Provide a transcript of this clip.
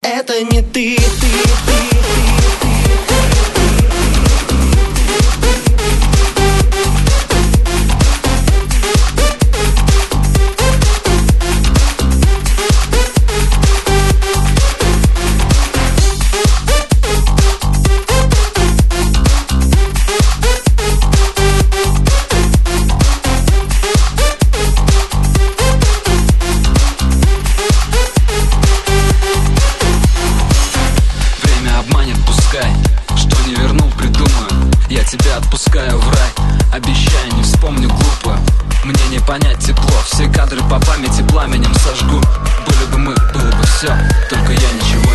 это не ты. Что не вернул, придумаю. Я тебя отпускаю в рай, обещаю, не вспомню глупо. Мне не понять тепло, все кадры по памяти пламенем сожгу. Были бы мы, было бы все, только я ничего